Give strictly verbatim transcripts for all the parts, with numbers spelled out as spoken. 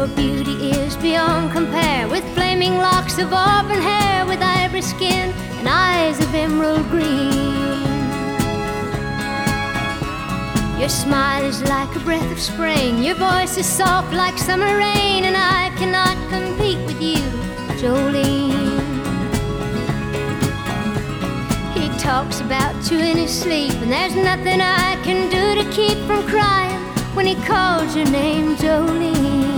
Your beauty is beyond compare, with flaming locks of auburn hair, with ivory skin and eyes of emerald green. Your smile is like a breath of spring, your voice is soft like summer rain, and I cannot compete with you, Jolene. He talks about you in his sleep, and there's nothing I can do to keep from crying when he calls your name, Jolene.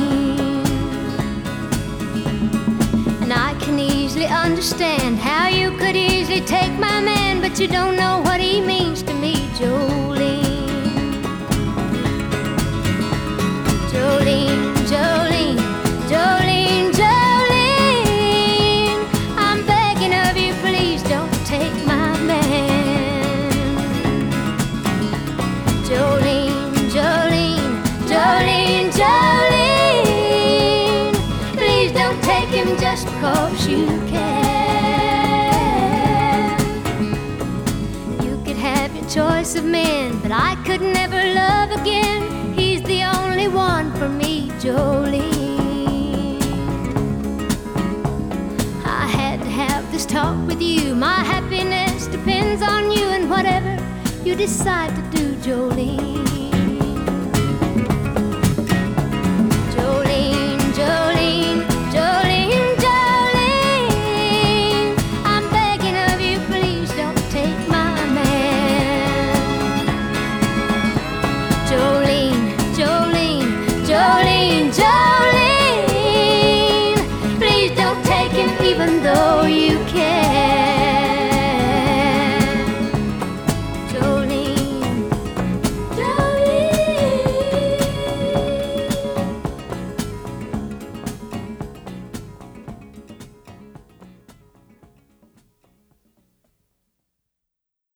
And I can easily understand how you could easily take my man, but you don't know what he means to me, Jolene. Jolene, Jolene, Jolene, Jolene, I'm begging of you, please don't take my man. Jolene, Jolene, Jolene, Jolene, please don't take him just because you can. You could have your choice of men, but I could never love again. He's the only one for me, Jolene. I had to have this talk with you. My happiness depends on you, and whatever you decide to do, Jolene.